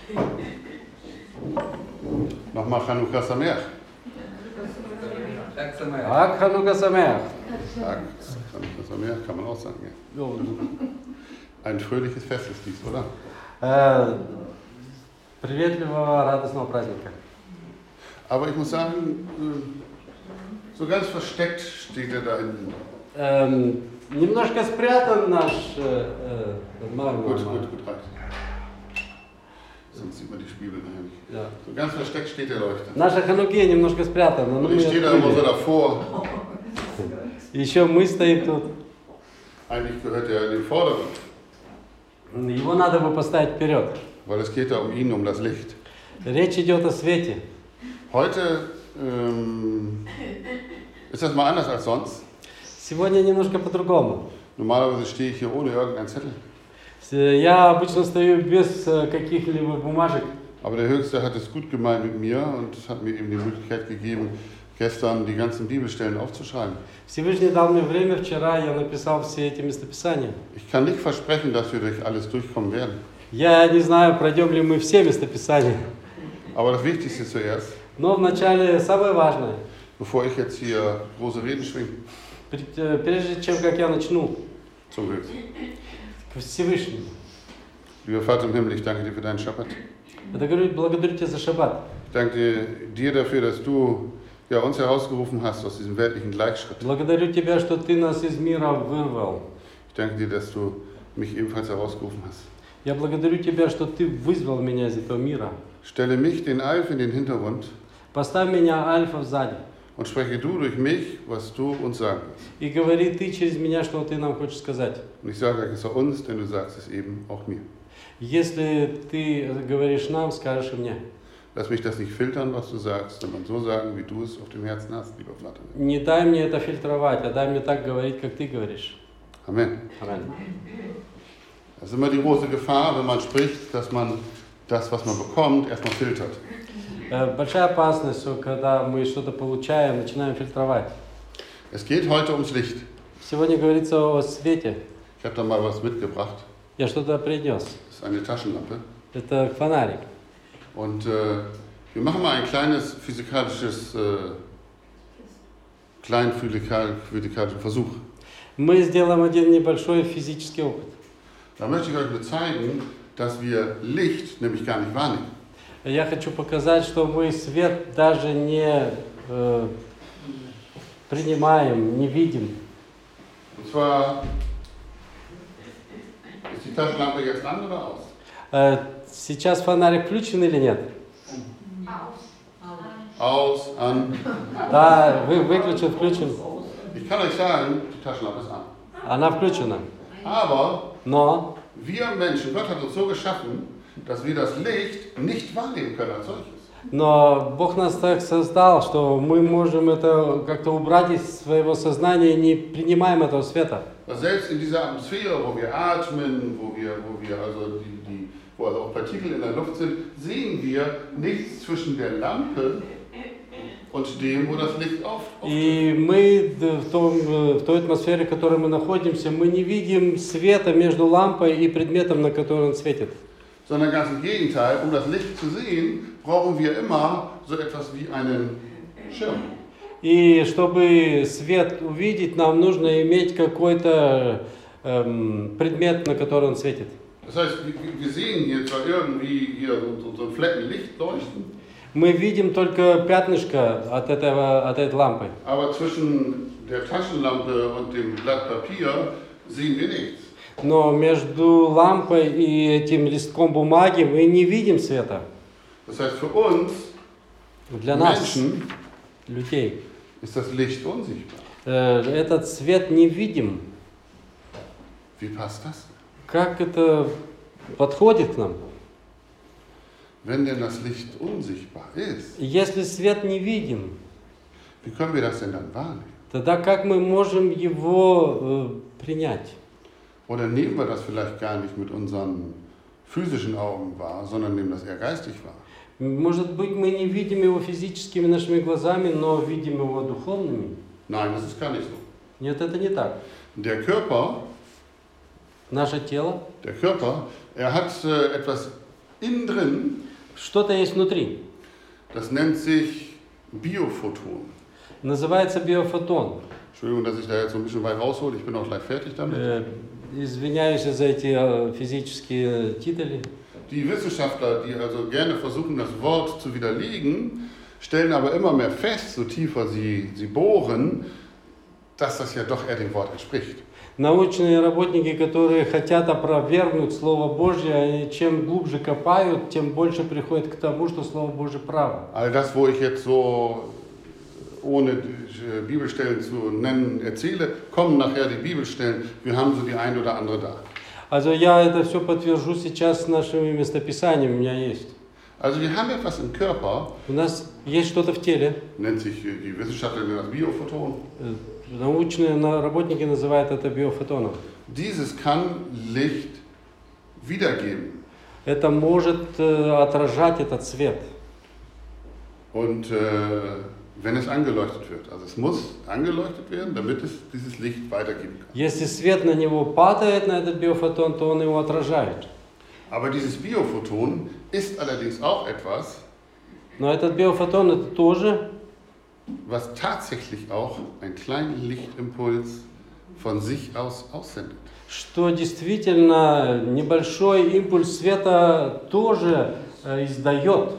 Nochmal Chanukah Sameach. Ag Chanukah Sameach. Chanukah Sameach kann man auch sagen, ja. Ein fröhliches Festesdienst, oder? Приветливого, радостного праздника. Aber ich muss sagen, so ganz versteckt steht er da hinten. Немножко спрятан наш Gut, reicht. Sonst sieht man die Spiegel nachher nicht. Ja. So ganz versteckt steht der Leuchter. Наша Ханукия немножко спрятана. Und ich stehe da immer so davor. Еще мы стоим тут. Eigentlich gehört er in den Vordergrund. Его надо бы поставить вперед. Weil es geht da um ihn, um das Licht. Речь идет о свете. Heute ist das mal anders als sonst. Сегодня немножко по-другому. Normalerweise stehe ich hier ohne irgendeinen Zettel. Я обычно стою без каких-либо бумажек. Aber der Höchste hat es gut gemeint mit mir und es hat mir eben die Möglichkeit gegeben, gestern die ganzen Bibelstellen aufzuschreiben. Всевышний дал мне время, вчера я написал все эти местописания. Ich kann nicht versprechen, dass wir durch alles durchkommen werden. Я не знаю, пройдем ли мы все местописания. Aber das Wichtigste zuerst. Но вначале самое важное. Bevor ich jetzt hier große Reden schwinge. Прежде чем как я начну. Zum Glück. К Всевышнему. Lieber Vater im Himmel, ich danke dir für deinen Schabbat. Благодарю тебя за шаббат. Ich danke dir dafür, dass du uns herausgerufen hast aus diesem weltlichen Gleichschritt. Благодарю тебя, что ты нас из мира вырвал. Ich danke dir, dass du mich ebenfalls herausgerufen hast. Я благодарю тебя, что ты вызвал меня из этого мира. Stelle mich, den Alf, in den Hintergrund. Поставь меня альфа сзади. Und spreche du durch mich, was du uns sagen willst. И говори ты через меня, что ты нам хочешь сказать. Und ich sage es uns, denn du sagst es eben auch mir. Если ты говоришь нам, скажешь и мне. Lass mich das nicht filtern, was du sagst, sondern so sagen, wie du es auf dem Herzen hast, lieber Vater. Не дай мне это фильтровать, а дай мне так говорить, как ты говоришь. Amen. Amen. Das ist immer die große Gefahr, wenn man spricht, dass man das, was man bekommt, erstmal filtert. Большая опасность, что когда мы что-то получаем, начинаем фильтровать. Es geht heute ums Licht. Сегодня говорится о свете. Ich habe da mal was mitgebracht. Я что-то принес. Das ist eine Taschenlampe. Это фонарик. Und wir machen mal ein kleines physikalisches, physikalischen Versuch. Мы сделаем один небольшой физический опыт. Da möchte ich euch nur zeigen, dass wir Licht nämlich gar nicht wahrnehmen. Я хочу показать, что мы свет даже не принимаем, не видим. Und zwar, ist die Taschenlampe jetzt an oder aus? Сейчас фонарик включен или нет? Aus, an. Да, выключен, включен. Ich kann euch sagen, die Taschenlampe ist an. Она включена. Aber Но wir Menschen, Gott hat uns so geschaffen, dass wir das Licht nicht wahrnehmen können als solches. Но Бог нас так создал, что мы можем это как-то убрать из своего сознания и не принимаем этого света. Selbst in dieser Atmosphäre, wo wir atmen, wo also auch Partikel in der Luft sind, sehen wir nichts zwischen der Lampe und dem, wo das Licht auftritt. И мы в той атмосфере, в которой мы находимся, мы не видим света между лампой и предметом, на который он светит. Sondern ganz im Gegenteil, um das Licht zu sehen, brauchen wir immer so etwas wie einen Schirm. И чтобы свет увидеть, нам нужно иметь какой-то предмет, на который он светит. Das heißt, wir sehen hier zwar irgendwie hier so einen Flecken Licht leuchten. Мы видим только пятнышко от этой лампы. Aber zwischen der Taschenlampe und dem Blatt Papier sehen wir nichts. Но между лампой и этим листком бумаги мы не видим света. Das heißt, für uns, Для нас, Menschen, людей, ist das Licht unsichtbar. этот свет не видим. Wie passt das? Как это подходит к нам? Wenn denn das Licht unsichtbar ist, Если свет не видим, wie können wir das denn dann wahrnehmen? тогда как мы можем его принять? Oder nehmen wir das vielleicht gar nicht mit unseren physischen Augen wahr, sondern nehmen das eher geistig wahr? Может быть, мы не видим его физическими нашими глазами, но видим его духовными? Nein, das ist gar nicht so. Нет, это не так. Der Körper, Наше тело, er hat etwas innen drin, что-то есть внутри. das nennt sich Biophoton. Называется биофотон. Entschuldigung, dass ich da jetzt so ein bisschen weit raushole, ich bin auch gleich fertig damit. Извиняюсь за эти физические титулы. Die Wissenschaftler, die also gerne versuchen, das Wort zu widerlegen, stellen aber immer mehr fest, so tiefer sie bohren, dass das ja doch eher dem Wort entspricht. Научные работники, которые хотят опровергнуть Слово Божье, они чем глубже копают, тем больше приходят к тому, что Слово Божье право. All das, wo ich jetzt so ohne Bibelstellen zu nennen erzähle, kommen nachher die Bibelstellen. Wir haben so die ein oder andere da. Also я это все подтвержу сейчас нашими местописаниями, у меня есть. Also wir haben etwas im Körper, У нас есть что-то в теле. nennt sich die Wissenschaftler nennen das Biophoton. Научные работники называют это биофотоном. Dieses kann Licht wiedergeben. Это может отражать этот свет. Und wenn es angeleuchtet wird, also es muss angeleuchtet werden, damit es dieses Licht weitergeben kann. Если свет на него падает, на этот биофотон, то он его отражает. Aber dieses Biophoton ist allerdings auch etwas, Но этот биофотон это тоже, was tatsächlich auch einen kleinen Lichtimpuls von sich aus aussendet. что действительно небольшой импульс света тоже издает.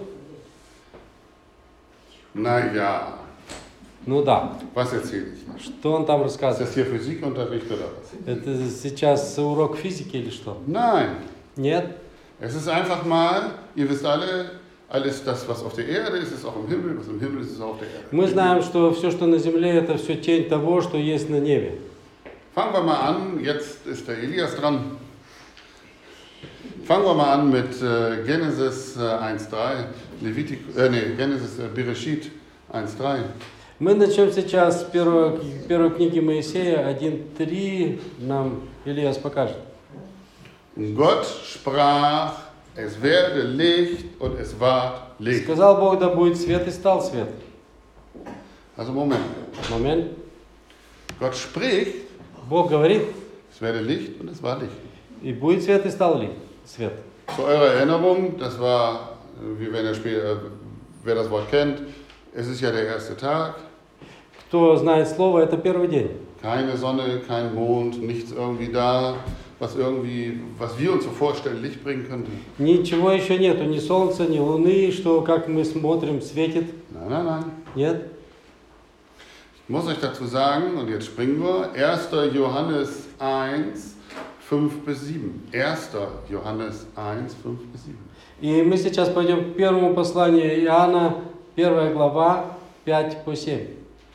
Naja, Ну да, was erzähle ich? что он там Ist рассказывает? das hier Physikunterricht oder was? Это сейчас урок физики или что? Nein, Нет? es ist einfach mal, ihr wisst alle, alles das, was auf der Erde ist, ist auch im Himmel, was im Himmel ist, ist auch auf der Erde. Мы знаем, что все, что на земле, это все тень того, что есть на небе. Fangen wir mal an, jetzt ist der Elias dran. Fangen wir mal an mit Genesis 1,3, Genesis Bereshit 1,3. Мы начнем сейчас с первой книги Моисея 1.3, нам Ильяс покажет. Und Gott sprach, es werde Licht und es ward Licht. Сказал Бог, да будет свет, и стал свет. Also Moment, Момент. Gott spricht, Бог говорит, es werde Licht und es war Licht. и будет свет, и стал свет. Zu eurer Erinnerung, das war, wir werden ja später, wer das Wort kennt, es ist ja der erste Tag. Кто знает слово, это первый день. Keine Sonne, kein Mond, nichts irgendwie da, was wir uns so vorstellen, Licht bringen könnte. Ничего еще нету, ни солнца, ни луны, что, как мы смотрим, светит. Nein, nein, nein. Нет? Ich muss euch dazu sagen, und jetzt springen wir, 1. Johannes 1, 5 bis 7. 1. Johannes 1, 5 bis 7. И мы сейчас пойдем к первому посланию Иоанна, 1 глава, 5 по 7.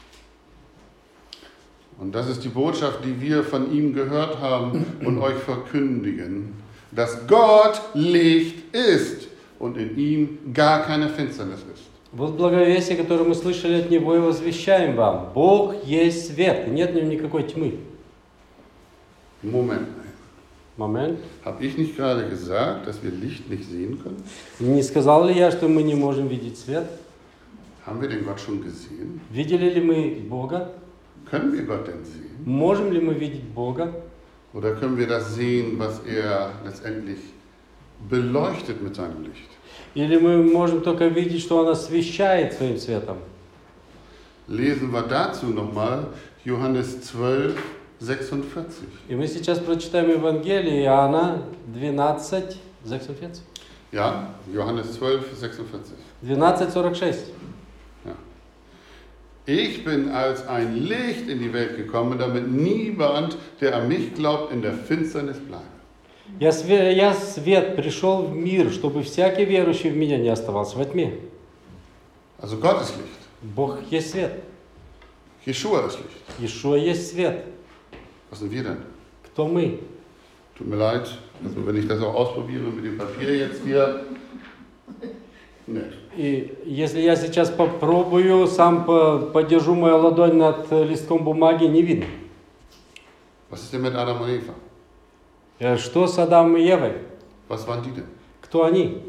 Und das ist die Botschaft, die wir von ihm gehört haben und euch verkündigen, dass Gott Licht ist und in ihm gar keine Finsternis ist. Вот благовестие, которое мы слышали от Него, и возвещаем вам. Бог есть свет, и нет в нем никакой тьмы. Moment. Момент. Habe ich nicht gerade gesagt, dass wir Licht nicht sehen können? Не сказал ли я, что мы не можем видеть свет? Haben wir den Gott schon gesehen? Видели ли мы Бога? Können wir Gott denn sehen? Можем ли мы видеть Бога? Oder können wir das sehen, was er letztendlich beleuchtet mit seinem Licht? Или мы можем только видеть, что Он освещает своим светом? Lesen wir dazu nochmal Johannes 12, 46. И мы сейчас прочитаем Евангелие Иоанна 12, 46. Ja, Johannes 12, 46. 12:46. Ja. Ich bin als ein Licht in die Welt gekommen, damit niemand, der an mich glaubt, in der Finsternis bleibt. Я свет пришел в мир, чтобы всякий верующий в меня не оставался во тьме. Also Gott ist Licht. Бог есть свет. Jeshua ist Licht. Иешуа есть свет. Was sind wir denn? Кто мы? Tut mir leid, also wenn ich das auch ausprobiere mit dem Papier jetzt hier. Nee. И если я сейчас попробую, сам подержу мою ладонь над листком бумаги, не видно. Was ist denn mit Adam und Eva? Что с Адамом и Евой? Was waren die denn? Кто они?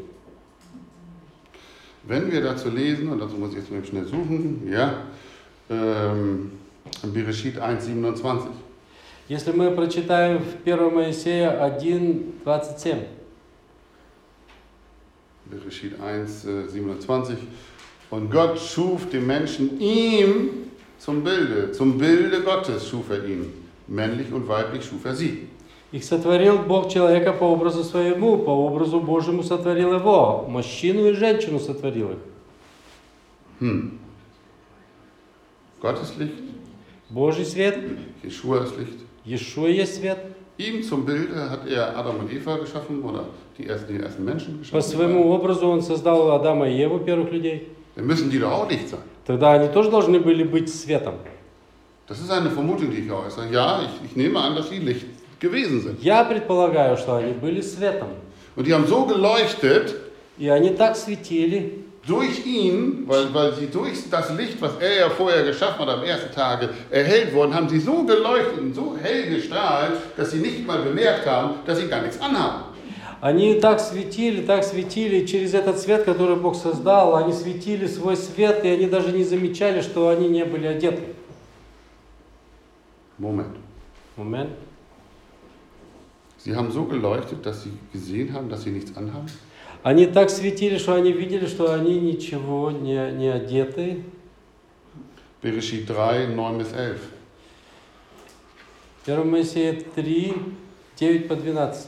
Wenn wir dazu lesen, und dazu muss ich jetzt mal schnell suchen, ja, Bereshit 1,27. Если мы прочитаем в 1 Моисея 1:27. Bereshit 1, 27. Und Gott schuf den Menschen ihm zum Bilde Gottes schuf er ihn. Männlich und weiblich schuf er sie. «И сотворил Бог человека по образу своему, по образу Божьему сотворил его, мужчину и женщину сотворил их». Gott ist Licht, Божий свет, Jeschua ist Licht. Иешуа есть свет. Ihm zum Bilde hat er Adam und Eva geschaffen oder die ersten Menschen По geschaffen. своему образу Он создал Адама и Еву, первых людей. Dann müssen die doch auch Licht sein. Тогда они тоже должны были быть светом. Das ist eine Vermutung, die ich äußere. Ja, ich nehme an, dass sie Licht gewesen sind. Я предполагаю, что они были светом. Und die haben so geleuchtet И они так светили, durch ihn, weil sie durch das Licht, was er ja vorher geschaffen hat am ersten Tage, erhellt wurden, haben sie so geleuchtet und so hell gestrahlt, dass sie nicht mal bemerkt haben, dass sie gar nichts anhaben. они так светили, и через этот свет, который Бог создал, они светили свой свет, и они даже не замечали, что они не были одеты. Moment. Момент. Sie haben so geleuchtet, dass sie gesehen haben, dass sie nichts anhaben. Они так светили, что они видели, что они ничего не одеты. Bereshit 3, 9 bis 11. 1 Моисея 3, 9 по 12.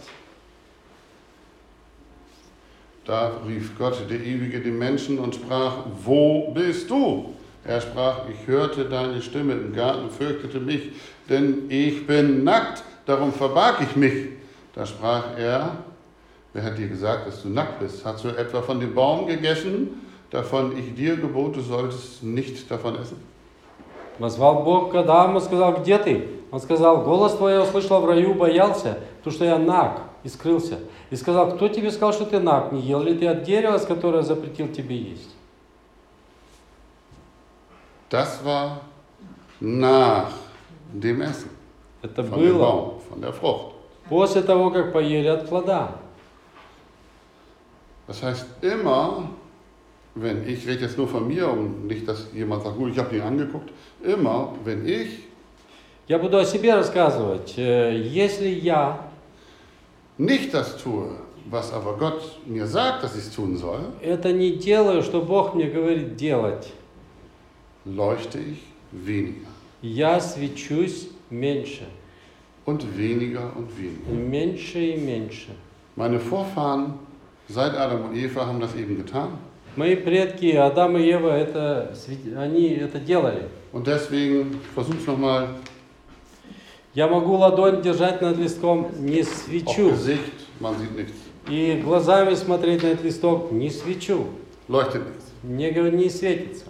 Da rief Gott, der Ewige, den Menschen und sprach, wo bist du? Er sprach, ich hörte deine Stimme im Garten, fürchtete mich, denn ich bin nackt, darum verbarg ich mich. Da sprach er, wer hat dir gesagt, dass du nackt bist? Hast du etwa von dem Baum gegessen, davon ich dir gebot, du solltest nicht davon essen? Позвал Бог к Адаму и сказал, где ты? Он сказал, голос твой я услышал в раю, боялся, потому что я наг, и скрылся. И сказал, кто тебе сказал, что ты наг? Не ел ли ты от дерева, с которого я запретил тебе есть? Das war nach dem Essen. Это Von dem было Baum, von der Frucht. после того, как поели от плода. Das heißt, immer, wenn ich rede jetzt nur von mir und nicht, dass jemand sagt, gut, ich habe ihn angeguckt, immer, wenn ich Я буду о себе рассказывать. Если я nicht das tue, was aber Gott mir sagt, dass ich es tun soll, это не делаю, что Бог мне говорит делать, leuchte ich weniger я свечусь меньше. und weniger und weniger. И меньше и меньше. Meine Vorfahren seit Adam und Eva haben das eben getan. Мои предки, Адам и Ева, они это делали. Und deswegen, ich versuche es nochmal, Я могу ладонь держать над листком, не auf свечу. Gesicht, man sieht nichts, И глазами смотреть на этот листок, не свечу. leuchtet nichts. Не светится.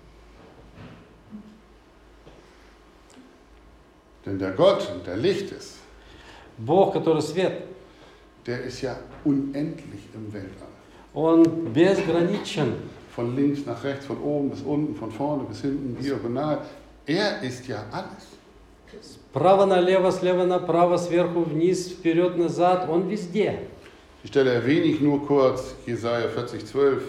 Denn der Gott, der Licht ist, Бог, который свет, der ist ja unendlich im Weltall. Он безграничен. Von links nach rechts, von oben bis unten, von vorne bis hinten, diagonal. Er ist ja alles. Справа налево, слева направо, сверху вниз, вперед, назад. Он везде. Die Stelle erwähne ich nur kurz, Jesaja 40, 12.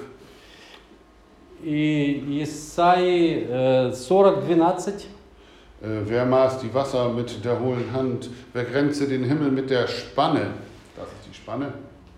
И Исаии 40:12. Wer maß die Wasser mit der hohlen Hand? Wer grenzte den Himmel mit der Spanne? Das ist die Spanne.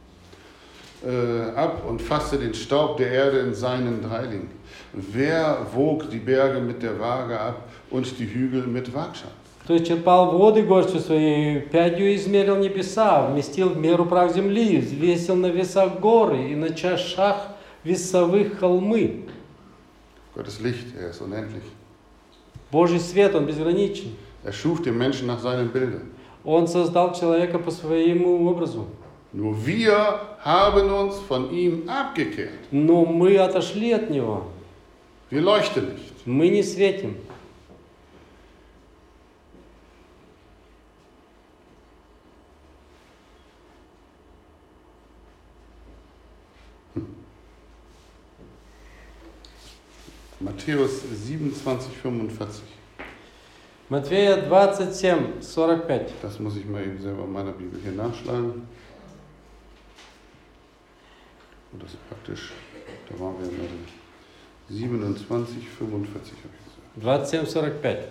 Ab und fasste den Staub der Erde in seinen Dreiling. Wer wog die Berge mit der Waage ab und die Hügel mit Waagschaft? То есть черпал воды горстью своей, пядью измерил небеса, вместил в меру прах земли, взвесил на весах горы и на чашах весовых холмы. Gottes Licht, er ist unendlich. Божий свет, Он безграничен. Er schuf den Menschen nach seinem Bilde. Он создал человека по своему образу. Nur wir haben uns von ihm abgekehrt. Но мы отошли от Него. Wir leuchten nicht. Мы не светим. Matthäus 27, 45. Матфея 27:45. Das muss ich mal eben selber in meiner Bibel hier nachschlagen. Und das ist praktisch, da waren wir bei 27, 45 habe ich gesagt. 27:45.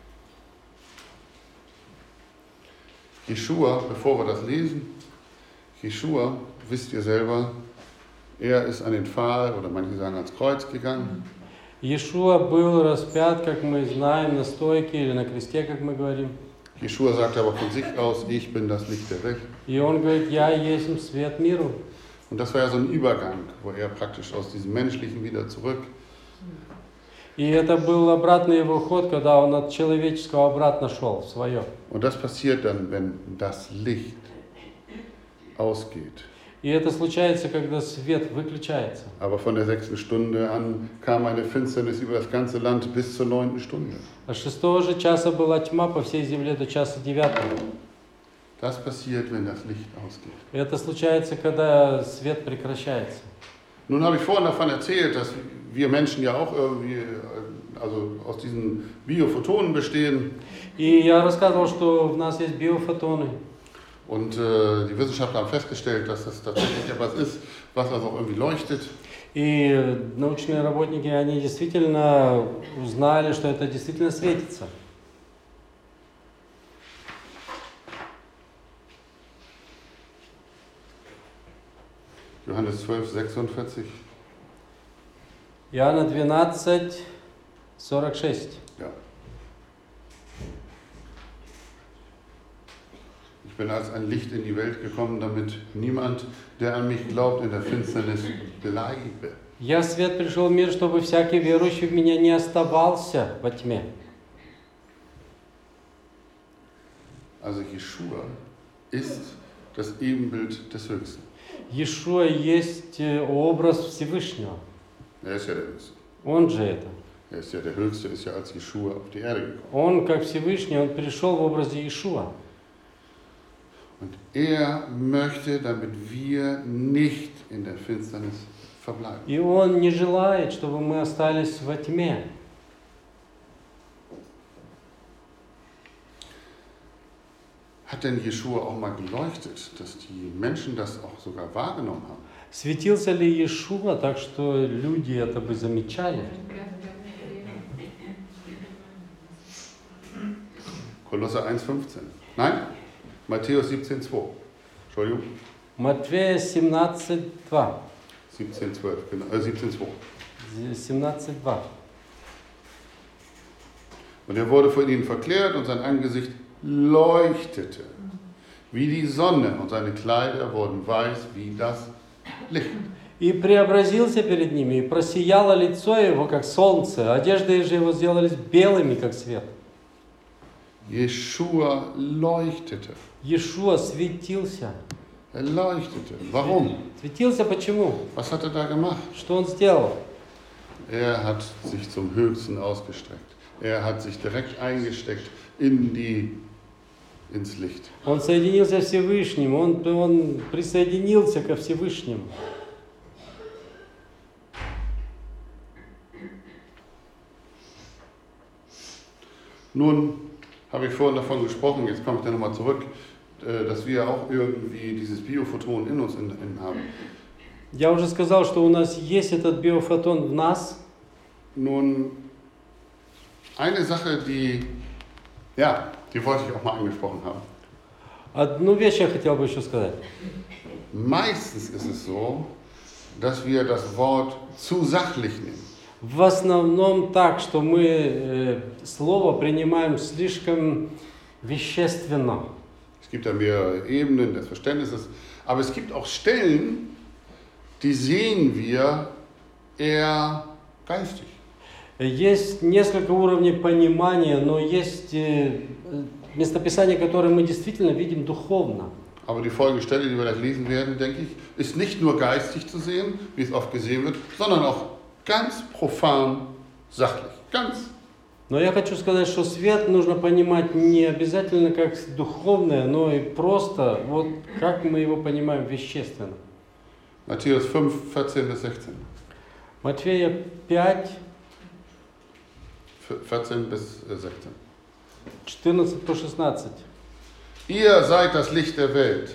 Jeschua, bevor wir das lesen, Jeschua, wisst ihr selber, er ist an den Pfahl oder manche sagen ans Kreuz gegangen. Иешуа был распят, как мы знаем, на стойке или на кресте, как мы говорим. Jeschua sagt aber von sich aus, ich bin das Licht der Welt. И он говорит, я есть свет миру. Und das war ja so ein Übergang, wo er praktisch aus diesem Menschlichen wieder zurück. И это был обратный его ход, когда он от человеческого обратно шел в свое. Und das passiert dann, wenn das Licht ausgeht. И это случается, когда свет выключается. Aber von der 6. Stunde an kam eine Finsternis über das ganze Land bis zur 9. Stunde. А 6 же часа была тьма по всей земле до часа 9. Das passiert, wenn das Licht ausgeht. И это случается, когда свет прекращается. Nun habe ich vorhin davon erzählt, dass wir Menschen ja auch irgendwie also aus diesen Biophotonen bestehen. И я рассказывал, что в нас есть биофотоны. Und die Wissenschaftler haben festgestellt, dass das tatsächlich etwas ist, was also auch irgendwie leuchtet. И научные работники, они действительно узнали, что это действительно светится. Johannes 12, 46. Иоанна 12, 46. Ja. Ich bin als ein Licht in die Welt gekommen, damit niemand, der an mich glaubt, in der Finsternis bleibe. «Я свет пришел в мир, чтобы всякий верующий в меня не оставался во тьме». Also Jeschua ist das Ebenbild des Höchsten. Иешуа есть образ Всевышнего. Er ist ja der Höchste. Он же это. Er ist ja der Höchste, ist ja als Jeschua auf die Erde gekommen. Он, как Всевышний, он пришел в образе Иешуа. Und er möchte, damit wir nicht in der Finsternis verbleiben. И он не желает, чтобы мы остались во тьме. Hat denn Jeschua auch mal geleuchtet, dass die Menschen das auch sogar wahrgenommen haben? Светился ли Иешуа так, что люди это бы замечали? Kolosser 1,15. Nein? Matthäus 17,2. Entschuldigung. Матфея 17:2. 17,12, genau, 17,2. 17:2. Und er wurde vor ihnen verklärt und sein Angesicht leuchtete wie die Sonne und seine Kleider wurden weiß wie das Licht. И преобразился перед ними, и просияло лицо его, как солнце, одежды же его сделались белыми, как свет. Jeschua leuchtete. Иешуа светился. Er leuchtete. Warum? Sветился почему? Was hat er da gemacht? Что он сделал? Er hat sich zum Höchsten ausgestreckt. Er hat sich direkt eingesteckt ins Licht. Он соединился с Всевышним, он присоединился ко Всевышнему. Nun habe ich vorhin davon gesprochen, jetzt komme ich da nochmal zurück, dass wir auch irgendwie dieses Biophoton in uns haben. Я уже сказал, что у нас есть этот биофотон в нас. Nun, eine Sache, die wollte ich auch mal angesprochen haben. Одну вещь я хотел бы еще сказать. Meistens ist es so, dass wir das Wort zu sachlich nehmen. В основном так, что мы слово принимаем слишком вещественно. Es gibt da mehrere Ebenen des Verständnisses, aber es gibt auch Stellen, die sehen wir eher geistig. Есть несколько уровней понимания, но есть местописания, которые мы действительно видим духовно. Aber die folgende Stelle, die wir gleich lesen werden, denke ich, ist nicht nur geistig zu sehen, wie es oft gesehen wird, sondern auch ganz profan sachlich. Ganz. Но я хочу сказать, что свет нужно понимать не обязательно как духовное, но и просто, вот как мы его понимаем вещественно. Matthäus 5, 14 bis 16. Матфея 5, 14 bis 16. 14 по 16. Ihr seid das Licht der Welt.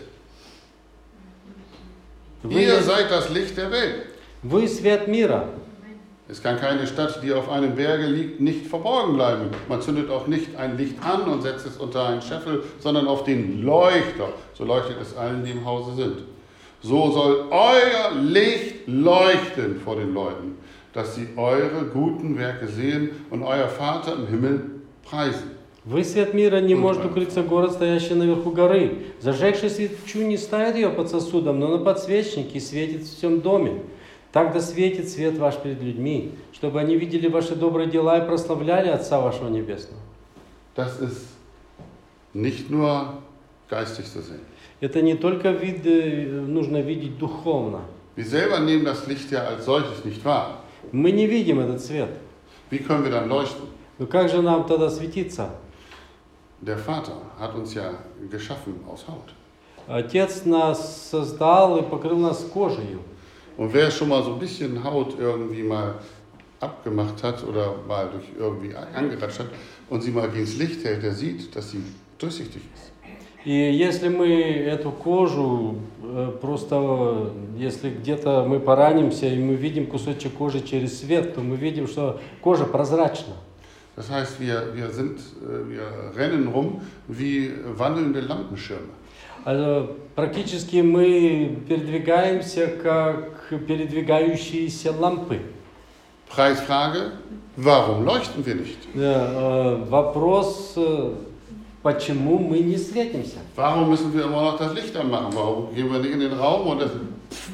Ihr seid das Licht der Welt. Вы свет мира. Es kann keine Stadt, die auf einem Berge liegt, nicht verborgen bleiben. Man zündet auch nicht ein Licht an und setzt es unter einen Scheffel, sondern auf den Leuchter. So leuchtet es allen, die im Hause sind. So soll euer Licht leuchten vor den Leuten, dass sie eure guten Werke sehen und euer Vater im Himmel preisen. Вы свет мира, не может укрыться город, стоящий наверху горы. Зажегший свечу не ставит ее под сосудом, но на подсвечнике и светит в всем доме. Так да светит свет ваш перед людьми, чтобы они видели ваши добрые дела и прославляли Отца вашего Небесного. Das ist nicht nur geistig zu sehen. Это не только нужно видеть духовно. Wir selber nehmen das Licht ja als solches nicht wahr. Мы не видим этот свет. Wie können wir dann leuchten? Но как же нам тогда светиться? Der Vater hat uns ja geschaffen aus Haut. Отец нас создал и покрыл нас кожей. Und wer schon mal so ein bisschen Haut irgendwie mal abgemacht hat oder mal durch irgendwie angeratscht hat und sie mal gegen das Licht hält, der sieht, dass sie durchsichtig ist. И если мы эту кожу просто, если где-то мы поранимся и мы видим кусочек кожи через свет, то мы видим, что кожа прозрачна. Das heißt, wir rennen rum wie wandelnde Lampenschirme. Also практически мы передвигаемся как передвигающиеся лампы. Preisfrage, warum leuchten wir nicht? Вопрос, почему мы не светимся? Warum müssen wir immer noch das Licht anmachen? Warum gehen wir nicht in den Raum und das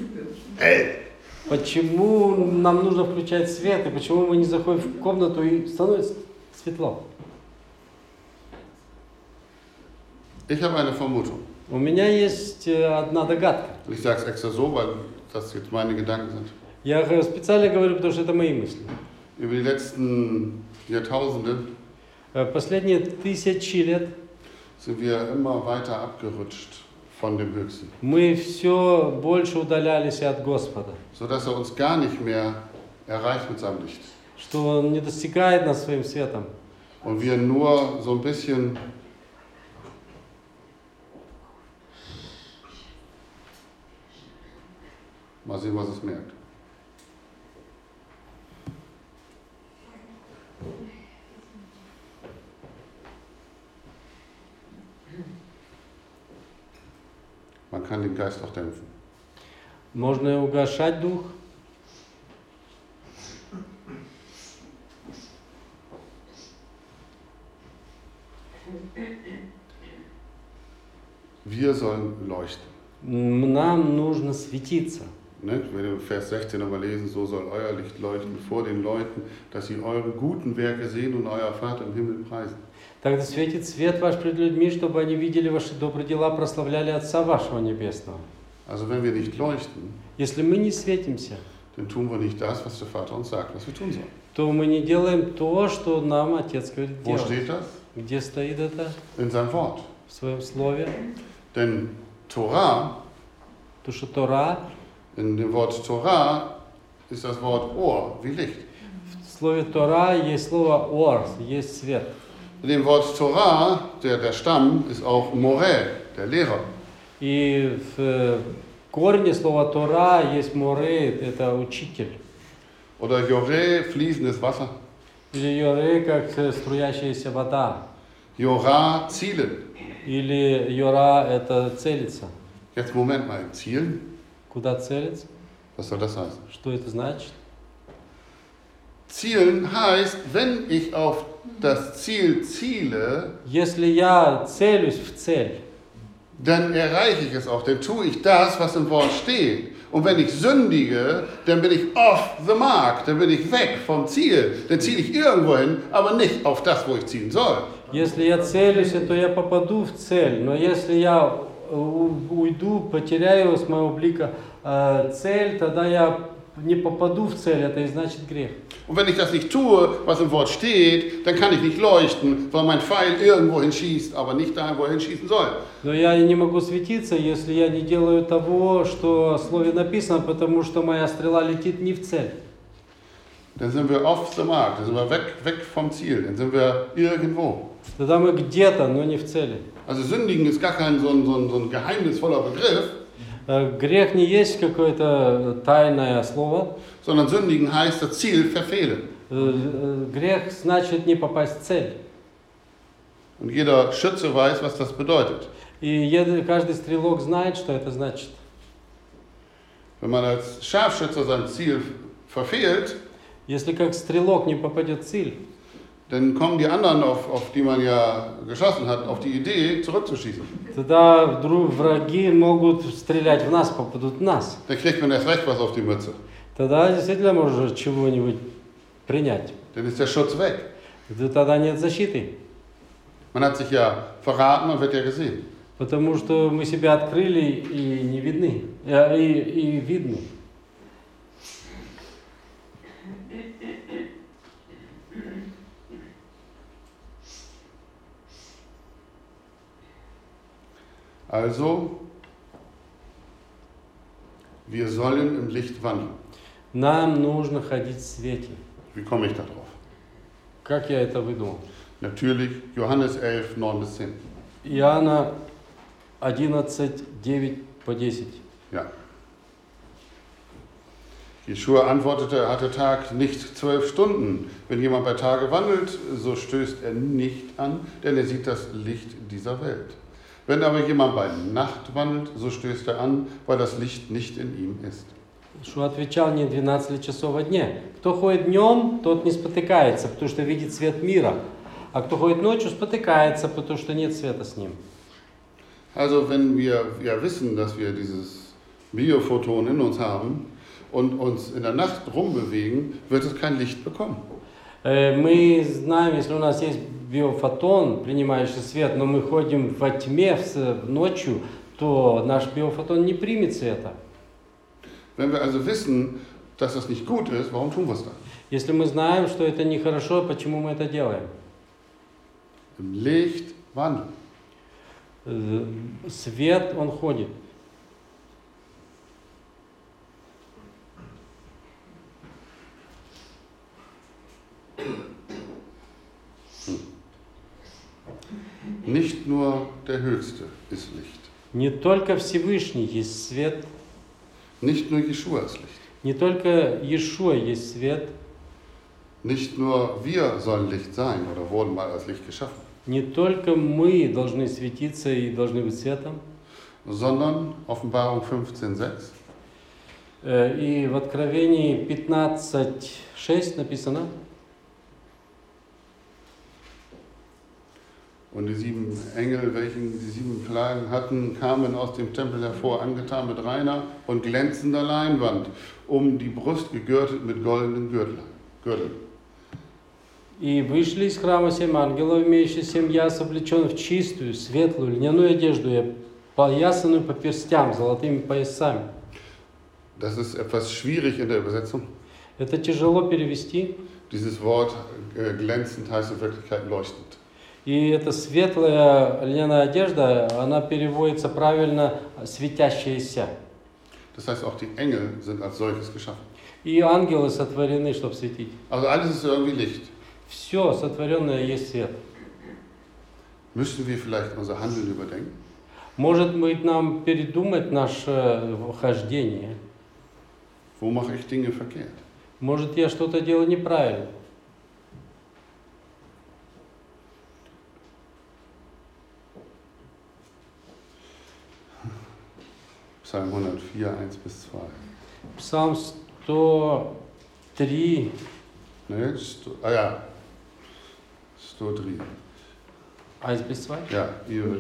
Почему нам нужно включать свет, и почему мы не заходим в комнату и становится светло? Ich habe eine Vermutung. У меня есть одна догадка. Ich sage es extra so, weil das jetzt meine Gedanken sind. Я специально говорю, потому что это мои мысли. Über die letzten Jahrtausende Последние 1000 лет sind wir immer weiter abgerutscht von dem Höchsten. мы все больше удалялись от Господа, Sodass er uns gar nicht mehr erreicht mit seinem Licht. что Он не достигает нас своим светом. Und wir nur so ein bisschen mal sehen, was es merkt. Man kann den Geist auch dämpfen. Можно угашать дух. Wir sollen leuchten. Нам нужно светиться. Ne? Wenn wir Vers 16 nochmal lesen, so soll euer Licht leuchten vor den Leuten, dass sie eure guten Werke sehen und euer Vater im Himmel preisen. Тогда светит свет ваш пред людьми, чтобы они видели ваши добрые дела, прославляли Отца вашего Небесного. Also wenn wir nicht leuchten, Если мы не светимся, dann tun wir nicht das, was der Vater uns sagt, was wir tun sollen. то мы не делаем то, что нам Отец говорит Wo делать. steht das? Где стоит это? In seinem Wort. В своем слове. Denn Torah, Потому что Тора, in dem Wort Torah ist das Wort Ohr, wie Licht. в слове Тора есть слово Ор, есть свет. In dem Wort Torah, der Stamm, ist auch Moreh, der Lehrer. И в корне слова Тора есть море, это учитель. Oder Yoreh, fließendes Wasser. Или йоре, как струящаяся вода. Yorah, zielen. Или йора, это целиться. Jetzt Moment mal, zielen? Куда целиться? Was soll das heißen? Что это значит? Zielen heißt, wenn ich auf das Ziel ziele, Если я целюсь в цель, dann erreiche ich es auch, dann tue ich das, was im Wort steht. Und wenn ich sündige, dann bin ich off the mark, dann bin ich weg vom Ziel. Dann ziele ich irgendwo hin, aber nicht auf das, wo ich zielen soll. если я целюсь, то я попаду в цель. Но если я уйду, потеряю с моего блика цель, тогда я не попаду в цель, это и значит грех. Und wenn ich das nicht tue, was im Wort steht, dann kann ich nicht leuchten, weil mein Pfeil irgendwo hinschießt, aber nicht dahin, wo er hinschießen soll. Но я не могу светиться, если я не делаю того, что в слове написано, потому что моя стрела летит не в цель. Dann sind wir off the mark, dann sind wir weg vom Ziel, dann sind wir irgendwo. Тогда мы где-то, но не в цели. Also sündigen ist gar kein so ein geheimnisvoller Begriff, Грех не есть какое-то тайное слово. sondern sündigen heißt das Ziel verfehlen. Грех значит не попасть в цель. Und jeder Schütze weiß, was das bedeutet. И каждый стрелок знает, что это значит. Wenn man als Scharfschütze sein Ziel verfehlt, Если как стрелок не попадет в цель, dann kommen die anderen, auf die man ja geschossen hat, auf die Idee, zurückzuschießen. тогда вдруг враги могут стрелять в нас, попадут в нас. Dann kriegt man erst recht was auf die Mütze. Тогда действительно можно чего-нибудь принять. Dann ist der Schutz weg. Тогда нет защиты. Man hat sich ja verraten, man wird ja gesehen. Потому что мы себя открыли и не видны, и видны. Also, wir sollen im Licht wandeln. Нам нужно ходить в свете. Wie komme ich da drauf? Как я это выдумал? Natürlich Johannes 11, 9 bis 10. Иоанна 11, 9 по 10. Ja. Jeschua antwortete, er hatte Tag nicht 12 Stunden. Wenn jemand bei Tage wandelt, so stößt er nicht an, denn er sieht das Licht dieser Welt. Wenn aber jemand bei Nacht wandelt, so stößt er an, weil das Licht nicht in ihm ist. Иешуа отвечал: не 12 часов во дне. Кто ходит днем, тот не спотыкается, потому что видит свет мира. А кто ходит ночью, спотыкается, потому что нет света с ним. Also wenn wir ja wissen, dass wir dieses Biophoton in uns haben und uns in der Nacht rumbewegen, wird es kein Licht bekommen. Мы знаем, если у нас есть биофотон, принимающий свет, но мы ходим во тьме ночью, то наш биофотон не примет света. Wenn wir also wissen, dass das nicht gut ist, warum tun wir es dann? Если мы знаем, что это нехорошо, почему мы это делаем? Im Licht wandeln. Свет, он ходит. Nicht nur der Höchste ist Licht. Не только Всевышний есть свет, Nicht nur Jeschua ist Licht. не только Иешуа есть свет, Nicht nur wir sollen Licht sein oder wurden mal als Licht geschaffen, не только мы должны светиться и должны быть светом. sondern Offenbarung 15,6. И в Откровении 15:6 написано: Und die 7 Engel, welchen die 7 Plagen hatten, kamen aus dem Tempel hervor, angetan mit reiner und glänzender Leinwand, um die Brust gegürtet mit goldenen Gürteln. И вышли из храма 7 ангелов, имеющие 7 яс, облечен в чистую, светлую, льняную одежду, и поясанную по перстям золотыми поясами. Das ist etwas schwierig in der Übersetzung. Это тяжело перевести. Dieses Wort glänzend heißt in Wirklichkeit leuchtend. И эта светлая льняная одежда, она переводится правильно светящаяся. Das heißt, auch die Engel sind als solches geschaffen. И ангелы сотворены, чтобы светить. Also alles ist irgendwie Licht. Все сотворенное есть свет. Müssen wir vielleicht unser Handeln überdenken? Может быть, нам передумать наше хождение? Wo mache ich Dinge verkehrt? Может, я что-то делаю неправильно? Psalm 104, 1 bis 2. Псалм 103. Ne? Ja. 103. 1 bis 2? Ja,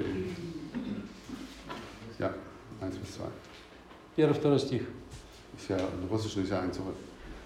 ja, 1 bis 2. Первый, второй стих. Ist ja, im Russischen ist ja ein zurück.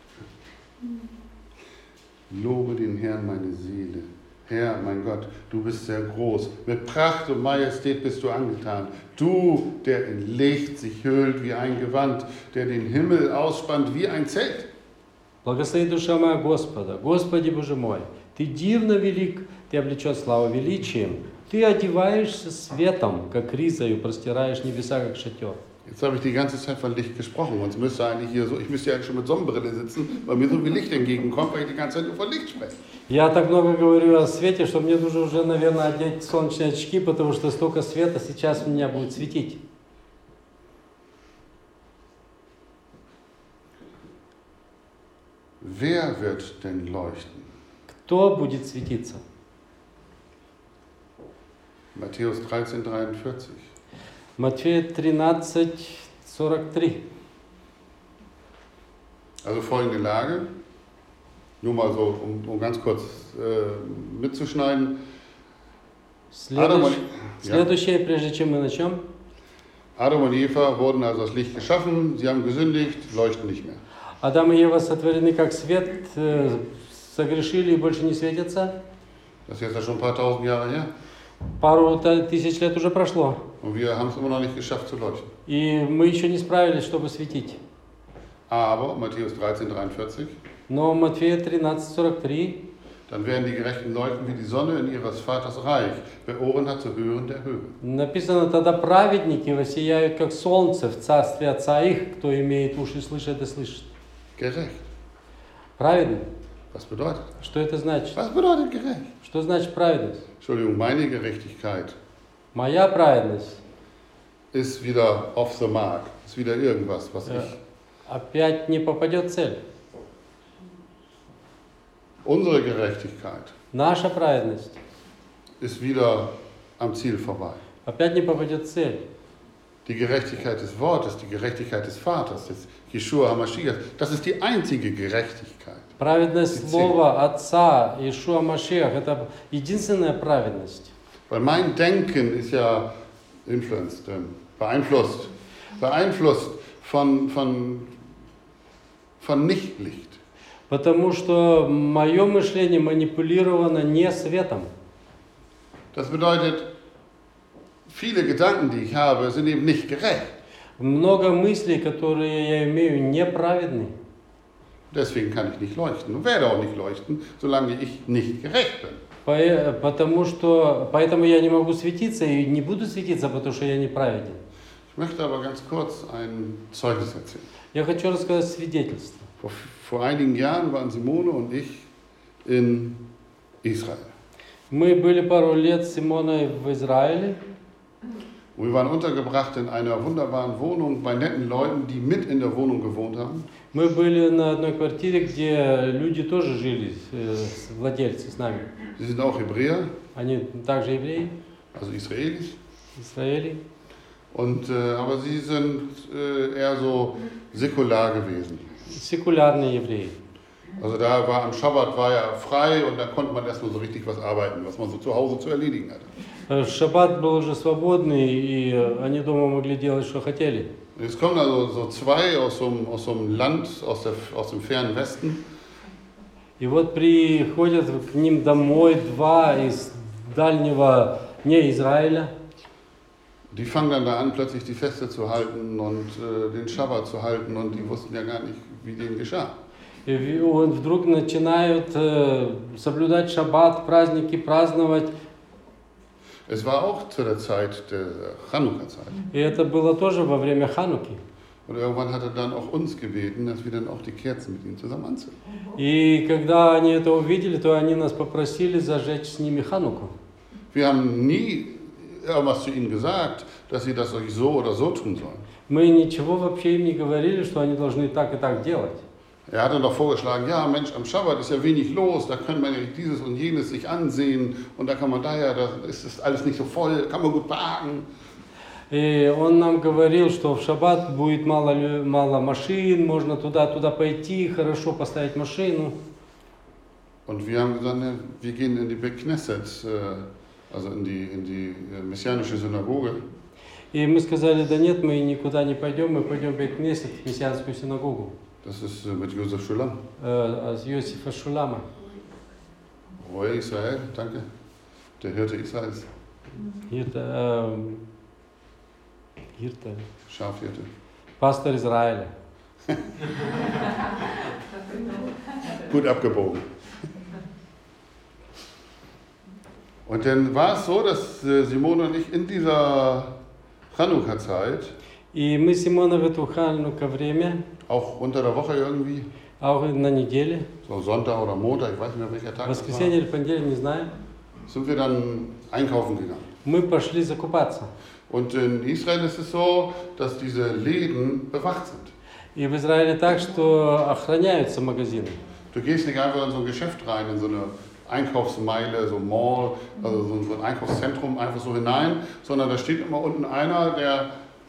Lobe den Herrn, meine Seele. Herr, mein Gott, du bist sehr groß. Mit Pracht und Majestät bist du angetan. Du, der in Licht sich hüllt wie ein Gewand, der den Himmel ausspannt wie ein Zelt. Благослови душа моя Господа, Господи Боже мой, Ты дивно велик, Ты облечен славой величием, Ты одеваешься светом, как ризою, простираешь небеса, как шатер. Jetzt habe ich die ganze Zeit von Licht gesprochen. Und es müsste eigentlich hier so, ich müsste ja eigentlich schon mit Sonnenbrille sitzen, weil mir so viel Licht entgegenkommt, weil ich die ganze Zeit nur von Licht spreche. Я так много говорю о свете, что мне нужно уже, наверное, одеть солнечные очки, потому что столько света сейчас у меня будет светить. Wer wird denn leuchten? Кто будет светиться? Matthäus 13,43. Матфея 13:43. Also folgende Lage, nur mal so, um ganz kurz mitzuschneiden. Следующее, прежде чем мы начнем. Adam und Eva wurden also das Licht geschaffen, sie haben gesündigt, leuchten nicht mehr. Адам и Ева сотворены как свет, согрешили и больше не светятся. Das ist jetzt ja schon ein paar tausend Jahre her. Пару тысяч лет уже прошло. Und wir haben es immer noch nicht geschafft zu leuchten. И мы еще не справились, чтобы светить. Aber, Matthäus 13,43, Но Матфея 13:43, dann werden die Gerechten leuchten wie die Sonne in ihres Vaters Reich. Wer Ohren hat zu hören, der höre. написано, тогда праведники воссияют, как солнце в царстве Отца их, кто имеет уши слышать, да слышит. Gerecht. Праведный. Was bedeutet? Что это значит? Was bedeutet gerecht? Что значит праведность? Entschuldigung, meine Gerechtigkeit Моя праведность ist wieder off the mark. Ist wieder irgendwas, was ich. опять не попадет в цель. Unsere Gerechtigkeit Наша праведность ist wieder am Ziel vorbei. опять не попадет в цель. Die Gerechtigkeit des Wortes, die Gerechtigkeit des Vaters, des Jeshua HaMashiach, das ist die einzige Gerechtigkeit. Праведность слова Отца, Иешуа Машиах, это единственная праведность. Weil mein Denken ist ja influenced, beeinflusst von Nichtlicht. Потому что мое мышление манипулировано не светом. Das bedeutet, viele Gedanken, die ich habe, sind eben nicht gerecht. Много мыслей, которые я имею, неправедны. Deswegen kann ich nicht leuchten und werde auch nicht leuchten, solange ich nicht gerecht bin. Поэтому я не могу светиться и не буду светиться, потому что я неправеден. Ich möchte aber ganz kurz ein Zeugnis erzählen. Я хочу рассказать свидетельство. Vor einigen Jahren waren Simone und ich in Israel. Мы были пару лет с Симоной в Израиле. Wir waren untergebracht in einer wunderbaren Wohnung bei netten Leuten, die mit in der Wohnung gewohnt haben. Мы были на одной квартире, где люди тоже жили, владельцы с нами. Sie sind auch Hebräer, Они также евреи, also Israelis. Израили. Aber sie sind eher so säkular gewesen. Секулярные евреи. Also da war am Schabbat war ja frei und da konnte man erstmal so richtig was arbeiten, was man so zu Hause zu erledigen hatte. Шаббат был уже свободный, и они дома могли делать, что хотели. Jetzt kommen also so zwei aus so einem Land, aus dem fernen Westen. И вот приходят к ним домой два из дальнего, не Израиля. Die fangen dann da an, plötzlich die Feste zu halten und den Schabbat zu halten und die wussten ja gar nicht, wie denen geschah. И вдруг начинают соблюдать шаббат, праздники праздновать. Es war auch zu der Zeit der Chanukka-Zeit. И это было тоже во время Хануки. Und irgendwann hat er dann auch uns gebeten, dass wir dann auch die Kerzen mit ihm zusammen anzünden. И когда они это увидели, то они нас попросили зажечь с ними Хануку. Wir haben nie irgendwas zu ihnen gesagt, dass sie das so oder so tun sollen. Мы ничего вообще им не говорили, что они должны так и так делать. Er hat dann noch vorgeschlagen, ja Mensch, am Schabbat ist ja wenig los, da kann man ja dieses und jenes sich ansehen und da kann man daher, da ist das alles nicht so voll, kann man gut parken. И он нам говорил, что в шаббат будет мало машин, можно туда пойти, хорошо поставить машину. Und wir haben gesagt, ne, wir gehen in die Beit Knesset, also in die messianische Synagoge. И мы сказали, да нет, мы никуда не пойдем, мы пойдем в Бейт Кнессет, в мессианскую синагогу. Das ist mit Josef Schulam. С Йосифа Шулама. Roy Israel, danke. Der Hirte Israels. Hirte. Schafhirte. Pastor Израиля. Gut abgebogen. Und dann war es so, dass Simone und ich in dieser Chanukka-Zeit, И мы с Симоной в эту Ханука время, auch unter der Woche irgendwie, auch на неделе, so Sonntag oder Montag, ich weiß nicht mehr welcher Tag das war, воскресенье или понедельник, не знаю, sind wir dann einkaufen gegangen. мы пошли закупаться. Und in Israel ist es so, dass diese Läden bewacht sind. И в Израиле так, что охраняются магазины. Du gehst nicht einfach in so ein Geschäft rein, in so eine Einkaufsmeile, so Mall, also so ein Einkaufszentrum einfach so hinein, sondern da steht immer unten einer, der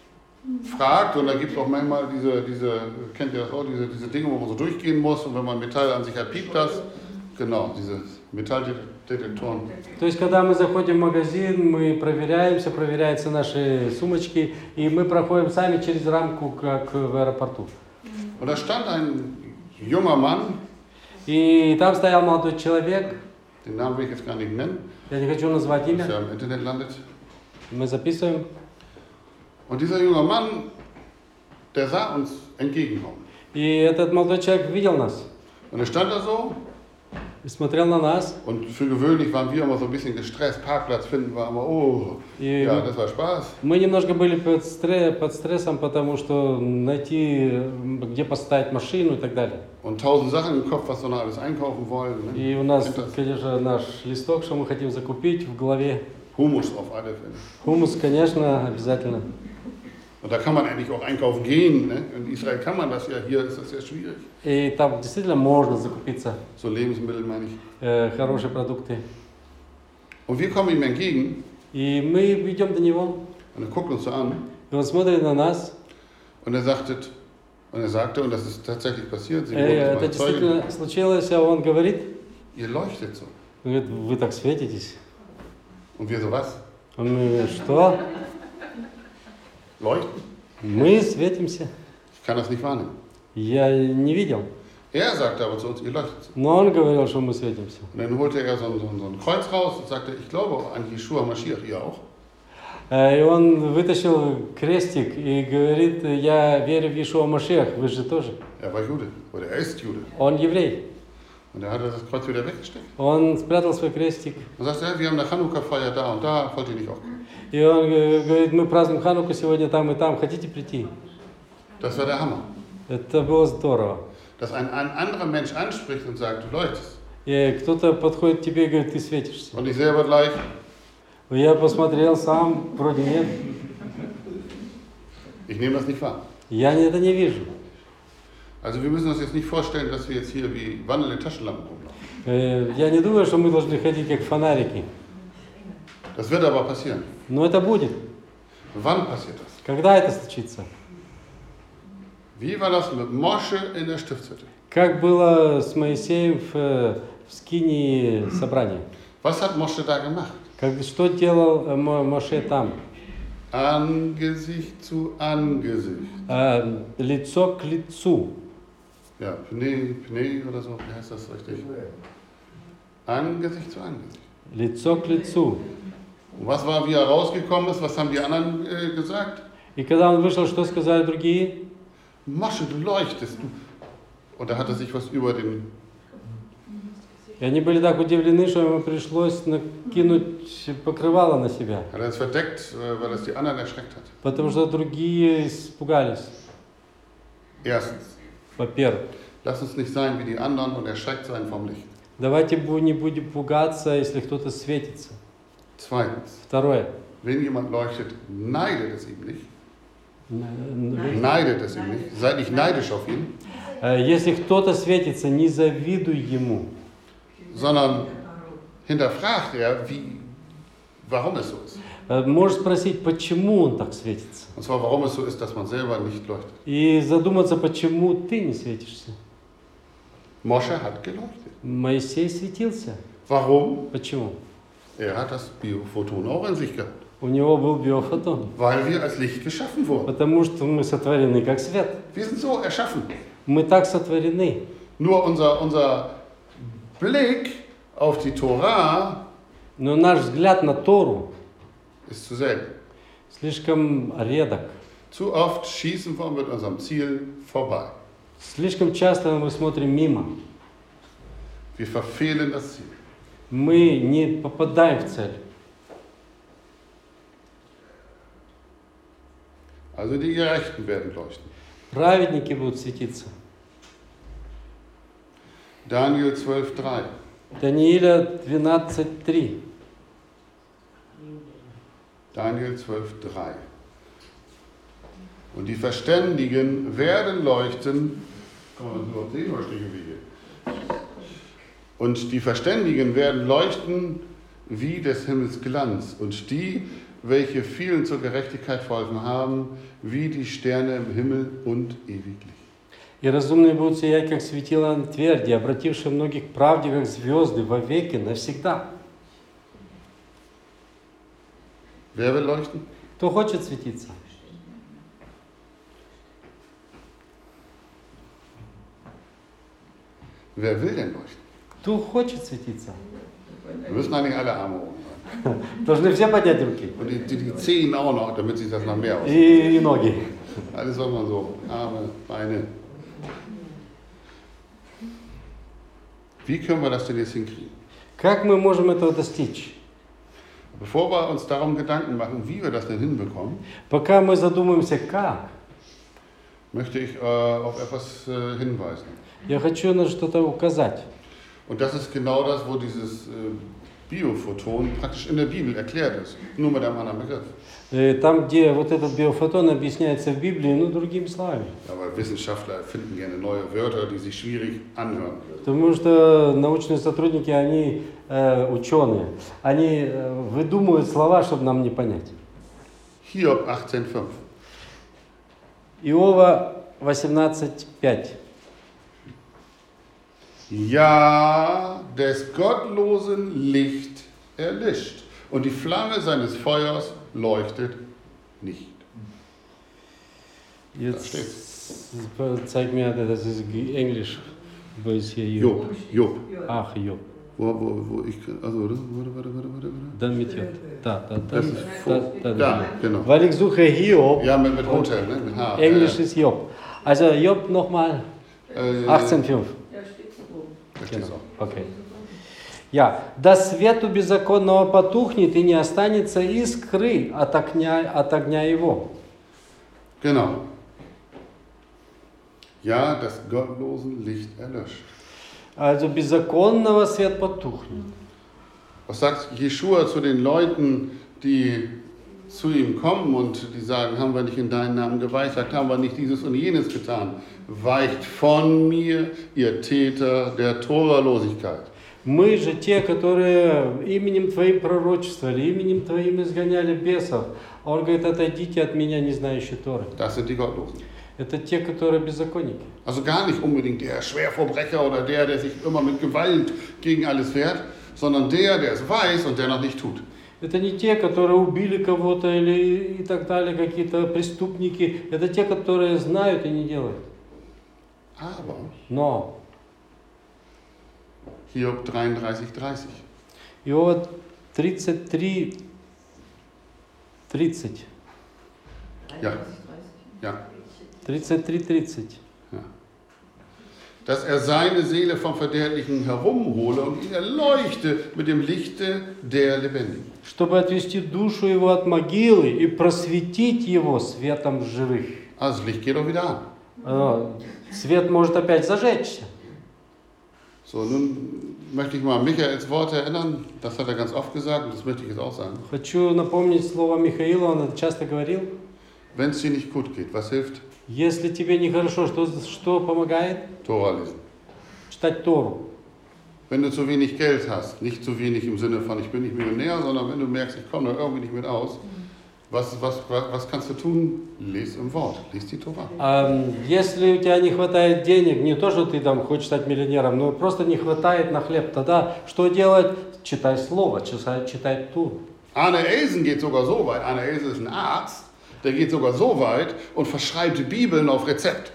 fragt, und da gibt es auch manchmal kennt ihr das auch, diese Dinge, wo man so durchgehen muss, und wenn man Metall an sich hat, piept das. Genau, diese Metalldetektoren. То есть, когда мы заходим в магазин, мы проверяемся, проверяются наши сумочки, и мы проходим сами через рамку, как в аэропорту. Und da stand ein junger Mann, И там стоял молодой человек, den Namen will ich jetzt gar nicht nennen, я не хочу назвать dass имя, er im Internet landet. мы записываем. Und dieser junge Mann, der sah uns entgegenkommen. И этот молодой человек видел нас Und er stand da so, и смотрел на нас. und für gewöhnlich waren wir immer so ein bisschen gestresst. Parkplatz finden war immer, oh, И ja, das war Spaß. мы немножко были под стрессом, потому что найти, где поставить машину и так далее. Und 1000 Sachen im Kopf, was wir noch alles einkaufen wollen. Ne? И у нас, Kennt das? конечно, наш листок, что мы хотим закупить в голове. Hummus auf alle Fälle. Хумус, конечно, обязательно. Und da kann man eigentlich auch einkaufen gehen. Ne? In Israel kann man das ja, hier ist das sehr schwierig. И там действительно можно закупиться So Lebensmittel meine ich. хорошие продукты. Und wir kommen ihm entgegen И мы идем до него, und er guckt uns so an и он смотрит на нас. und er sagte, und das ist tatsächlich passiert, sie Это wurden Zeugen, действительно случилось, а он говорит, ihr leuchtet so. он говорит, вы так светитесь. Und wir so, was? Он говорит, что? Leuchten? Мы светимся. Ich kann das nicht wahrnehmen. Я не видел. Er sagte aber zu uns, ihr leuchtet so. Но он говорил, что мы светимся. Und dann holte er so ein Kreuz raus und sagte, ich glaube an Yeshua Mashiach, ihr auch. И он вытащил крестик и говорит, я верю в Иешуа Машиах, вы же тоже. Er war Jude, oder er ist Jude. Он еврей. Und er hat das Kreuz wieder weggesteckt. Он спрятал свой крестик. Und sagte, ja, wir haben eine Chanukka-Feier da und da, wollt ihr nicht auch kommen? И он говорит, мы празднуем Хануку сегодня там и там, хотите прийти? Das war der Hammer. Это было здорово. Dass ein anderer Mensch anspricht und sagt, du leuchtest. И кто-то подходит к тебе и говорит, ты светишься. Und ich selber gleich, Я посмотрел сам, вроде нет. ich nehme das nicht wahr. Я это не вижу. Also wir müssen uns jetzt nicht vorstellen, dass wir jetzt hier wie wandelnde Taschenlampen rumlaufen. Я не думаю, что мы должны ходить как фонарики. Das wird aber passieren. Но это будет. Wann passiert das? Когда это случится? Wie war das mit Mosche in der Stiftshütte? Как было с Моисеем в скинии собрания? Was hat Mosche da gemacht? Что делал Моше там? Angesicht zu Angesicht. Лицо к лицу. Ja, Pnei oder so, wie heißt das richtig? Angesicht zu Angesicht. Лицо к лицу. Und was war, wie er rausgekommen ist? Was haben die anderen gesagt? И когда он вышел, что сказали другие? Mosche, du leuchtest. Und da hat er sich was über den... И они были так удивлены, что ему пришлось накинуть покрывало на себя. Hat er es verdeckt, weil es die anderen erschreckt hat. Потому что другие испугались. Erstens, Во-первых, lass uns nicht sein wie die anderen und erschreckt sein vom Licht. давайте не будем пугаться, если кто-то светится. Zweitens, Второе. wenn jemand leuchtet, neidet es ihm nicht. Neidet es ihm nicht. Seid nicht neidisch auf ihn. Если кто-то светится, не завидуй ему. Sondern hinterfragt er, warum es so ist. Можешь спросить, почему он так светится. Und zwar, warum es so ist, dass man selber nicht leuchtet. И задуматься, почему ты не светишься. Mosche hat geleuchtet. Моисей светился. Warum? Почему? Er hat das Biophoton auch in sich gehabt. У него был биофотон. Weil wir als Licht geschaffen wurden. Потому что мы сотворены как свет. Wir sind so erschaffen. Мы так сотворены. Nur unser Blick auf die Tora Но наш взгляд на Тору ist zu selten. слишком редок. Zu oft schießen wir mit unserem Ziel vorbei. Слишком часто мы смотрим мимо. Wir verfehlen das Ziel. Мы не попадаем в цель. Also die Gerechten werden leuchten. Праведники будут светиться. Daniel 12,3. Даниила 12:3. Daniel 12,3. Und die Verständigen werden leuchten. Kann man das überhaupt sehen, oder stehe ich hier? Und die Verständigen werden leuchten wie des Himmels Glanz. Und die, welche vielen zur Gerechtigkeit verholfen haben, wie die Sterne im Himmel und ewiglich. И разумные будут сиять, как светило на тверди, обратившие многих к правде, как звезды, вовеки, навсегда. Wer will leuchten? Кто хочет светиться? Wer will denn leuchten? Кто хочет светиться? Wir müssen eigentlich alle Arme hoch. Должны все поднять руки. Und die Zehen auch noch, damit sich das noch mehr aussieht. И ноги. Alles soll man so, Arme, Beine. Wie können wir das denn jetzt hinkriegen? Как мы можем этого достичь? Bevor wir uns darum Gedanken machen, wie wir das denn hinbekommen, Пока мы задумаемся, как, möchte ich auf etwas hinweisen. я хочу на что-то указать. Und das ist genau das, wo dieses Biophoton praktisch in der Bibel erklärt ist, nur mit einem anderen Begriff. Там, где вот этот биофотон объясняется в Библии, ну, другими словами. Aber Wissenschaftler finden gerne neue Wörter, die sich schwierig anhören. Потому что научные сотрудники, они ученые, они выдумывают слова, чтобы нам не понять. Hiob 18,5. Иова 18:5. Ja, des gottlosen Licht erlischt und die Flamme seines Feuers leuchtet nicht. Jetzt zeig mir, das ist Englisch. Wo ist hier Job. Ach, Job. Wo ich, also, warte. Dann mit J. Da, genau. Weil ich suche Hiob. Ja, mit Hotel, ne? Mit H. Englisch ist Job. Also Job nochmal 18,5. Genau. Okay. Ja, да свету беззаконного потухнет и не останется искры от огня его. Genau. Ja, das gottlosen Licht erlöscht. Also беззаконного свет потухнет. Was sagt Jeschua zu den Leuten, die zu ihm kommen und die sagen, haben wir nicht in deinen Namen geweissagt, haben wir nicht dieses und jenes getan? Weicht von mir, ihr Täter der Torerlosigkeit. Мы же те, которые именем Твоим пророчествовали, именем Твоим изгоняли бесов. А он говорит, отойдите от меня, не знающие Торы. Das sind die Gottlosen. Это те, которые беззаконники. Also gar nicht unbedingt der Schwerverbrecher oder der sich immer mit Gewalt gegen alles wehrt, sondern der es weiß und der noch nicht tut. Это не те, которые убили кого-то или и так далее, какие-то преступники. Это те, которые знают и не делают. Aber Но Hiob 33,30. Иова 33:30. Ja. 33:30. Ja. Dass seine Seele vom Verderblichen herumhole und ihn erleuchte mit dem Lichte der Lebendigen. Чтобы отвести душу его от могилы и просветить его светом живых. Also das Licht geht auch wieder an. Свет может опять зажечься. So, nun möchte ich mal Michaels Worte erinnern. Das hat er ganz oft gesagt und das möchte ich jetzt auch sagen. Хочу напомнить слово Михаила, он это часто говорил. Wenn es dir nicht gut geht, was hilft? Если тебе нехорошо, что помогает? Tora lesen. Читать Тору. Wenn du zu wenig Geld hast, nicht zu wenig im Sinne von ich bin nicht Millionär, sondern wenn du merkst, ich komme da irgendwie nicht mit aus, was kannst du tun? Lies im Wort, lies die Tora. Если у тебя не хватает денег, не то, что ты там хочешь стать миллионером, но просто не хватает на хлеб, тогда что делать? Читай Слово, читай Тору. Arne Elsen geht sogar so weit, Arne Elsen ist ein Arzt, der geht sogar so weit und verschreibt Bibeln auf Rezept.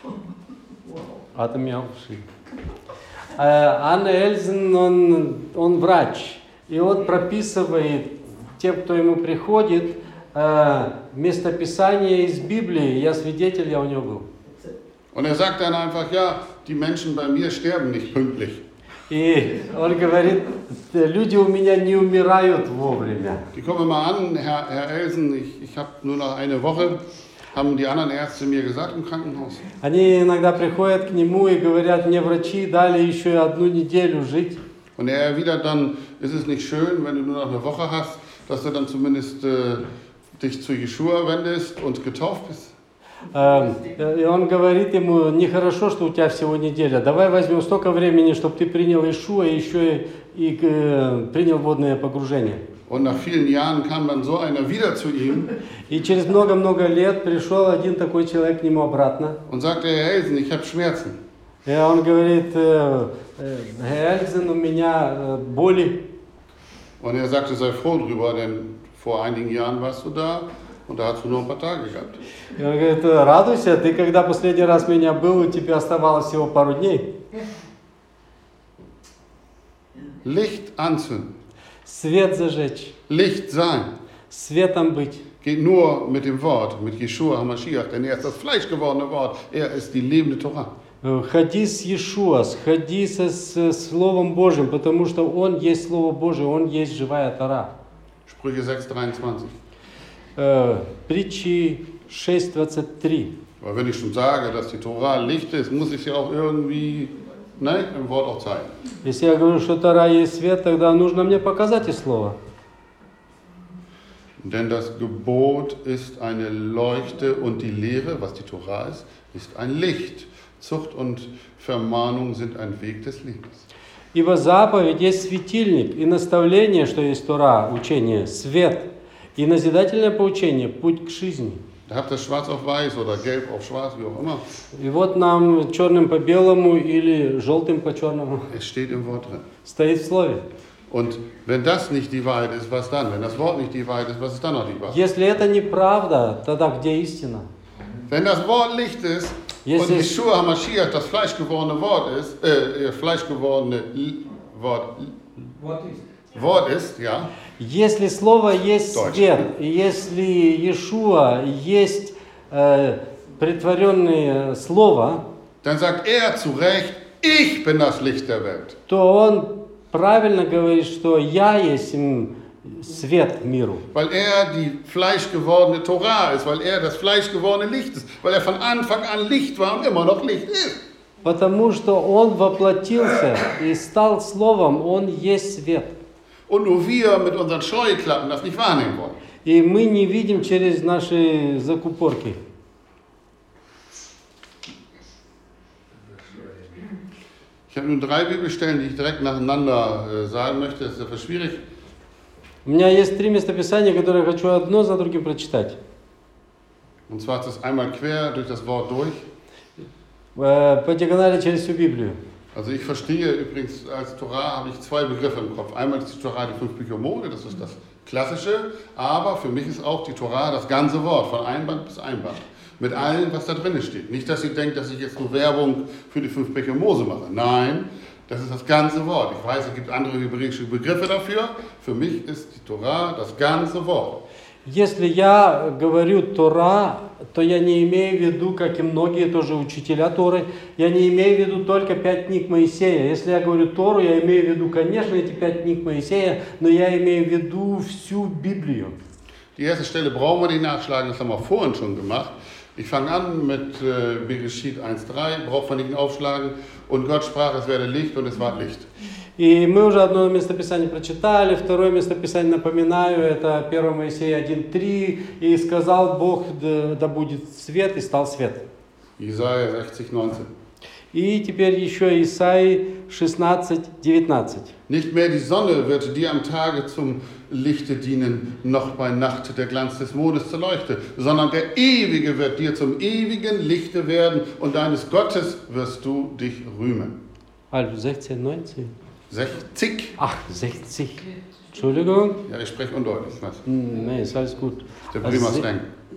Анна Эльзен, он врач, и он прописывает тем, кто ему приходит, местописание из Библии. Я свидетель, я у него был. Und er sagt dann einfach, ja, die Menschen bei mir sterben nicht pünktlich. И он говорит, люди у меня не умирают вовремя. Die kommen mal an, Herr Elsen, ich habe nur noch eine Woche, haben die anderen Ärzte mir gesagt im Krankenhaus. Они иногда приходят к нему и говорят, мне врачи дали еще 1 неделю жить. Und er erwidert dann, ist es nicht schön, wenn du nur noch eine Woche hast, dass du dann zumindest dich zu Jeschua wendest und getauft bist? И он говорит ему, нехорошо, что у тебя всего неделя, давай возьмем столько времени, чтобы ты принял Иешуа и еще и принял водное погружение. Und nach vielen Jahren kam dann so einer wieder zu ihm И через много-много лет пришел один такой человек к нему обратно. und sagte, Herr Elsen, ich habe Schmerzen. И он говорит, Herr Elsen, у меня боли. Und er sagte, sei froh drüber, denn vor einigen Jahren warst du da und da hast du nur ein paar Tage gehabt. И он говорит, радуйся, ты когда последний раз у меня был, у тебя оставалось всего пару дней. Licht anzünden, Свет зажечь, Licht sein, светом быть. geht nur mit dem Wort, mit Jeshua HaMashiach, denn er ist das fleischgewordene Wort, er ist die lebende Torah. Ходи с Иешуа, ходи с Словом Божьим, потому что Он есть Слово Божие, Он есть живая Тора. Sprüche 6,23. Притчи 6:23. Aber wenn ich schon sage, dass die Torah Licht ist, muss ich sie auch irgendwie im Wort auch zeigen. Если я говорю, что Тора есть свет, тогда нужно мне показать и Слово. Denn das Gebot ist eine Leuchte und die Lehre, was die Torah ist ein Licht. Zucht und Vermahnung sind ein Weg des Lebens. Ибо заповедь есть светильник, и наставление, что есть Тора, учение, свет, и назидательное поучение, путь к жизни. Da habt ihr schwarz auf weiß oder gelb auf schwarz, wie auch immer. И вот нам черным по белому или желтым по черному Es steht im Wort drin. стоит в Слове. Und wenn das nicht die Wahrheit ist, was dann? Wenn das Wort nicht die Wahrheit ist, was ist dann noch die Wahrheit? Если это неправда, тогда где истина? Wenn das Wort Licht ist und Jesus. Jeshua HaMashiach das fleischgewordene Wort ist, Wort ist, ja, Если Слово есть Deutsch. свет, и если Иешуа есть притворенное Слово, dann sagt er zu Recht, ich bin das Licht der Welt. то Он правильно говорит, что я есть свет миру. Weil er die fleischgewordene Torah ist, weil er das fleischgewordene Licht ist, weil er von Anfang an Licht war und immer noch Licht ist. Потому что Он воплотился и стал Словом, Он есть свет. Und nur wir mit unseren Scheuklappen das nicht wahrnehmen wollen. И мы не видим через наши закупорки. Ich habe nun 3 Bibelstellen, die ich direkt nacheinander sagen möchte. Das ist etwas schwierig. У меня есть 3 местописания, которые я хочу одно за другим прочитать. Und zwar ist das einmal quer durch das Wort durch. По диагонали через всю Библию. Also ich verstehe übrigens, als Torah habe ich 2 Begriffe im Kopf. Einmal ist die Torah die 5 Bücher Mose, das ist das Klassische. Aber für mich ist auch die Torah das ganze Wort, von Einband bis Einband. Mit allem, was da drin steht. Nicht, dass ihr denkt, dass ich jetzt nur Werbung für die 5 Bücher Mose mache. Nein, das ist das ganze Wort. Ich weiß, es gibt andere hebräische Begriffe dafür. Für mich ist die Torah das ganze Wort. Если я говорю Тора, то я не имею в виду, как и многие тоже учителя Торы, я не имею в виду только 5 книг Моисея. Если я говорю Тору, я имею в виду, конечно, эти 5 книг Моисея, но я имею в виду всю Библию. Die erste Stelle brauchen wir nicht nachschlagen, das haben wir vorhin schon gemacht. Ich fange an mit Bereshit 1,3, braucht man nicht aufschlagen. Und Gott sprach, es werde Licht und es war Licht. И мы уже одно местописание прочитали, второе местописание, напоминаю, это 1 Моисея 1:3, и сказал Бог, да будет свет, и стал свет. Jesaja 60,19. И теперь еще Исаии 16:19. Nicht mehr die Sonne wird dir am Tage zum Lichte dienen, noch bei Nacht der Glanz des Mondes zur Leuchte, sondern der Ewige wird dir zum ewigen Lichte werden und deines Gottes wirst du dich rühmen. Also 16:19. 60. Ach, 60. Entschuldigung. Ja, ich spreche undeutlich. Was? Nee, ist alles gut. Der Bremer Slang.